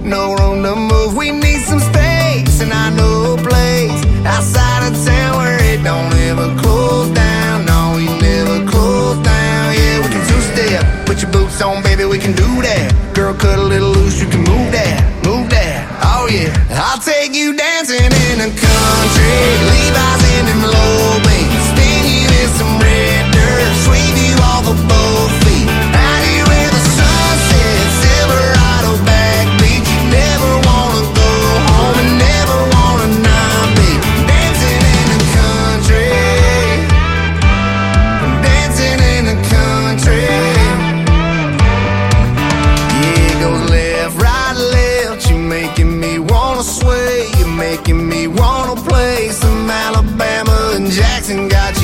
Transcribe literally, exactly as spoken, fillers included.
no room to move. We need some space, and I know a place outside of town where it don't ever close down. No, we never close down. Yeah, we can two-step, put your boots on, baby, we can do that. Girl, cut a little loose, you can move that, move that. Oh yeah, I'll take you dancing in the country, Levi's in them low beams, spin you in some red dirt, sweep you off of both feet, out here where the sun sets, Silverado backbeat. You never wanna go home and never wanna not be dancing in the country, dancing in the country. Yeah, it goes left, right, left. You're making me wanna sway, you're making me wanna play some Alabama and Jackson. Got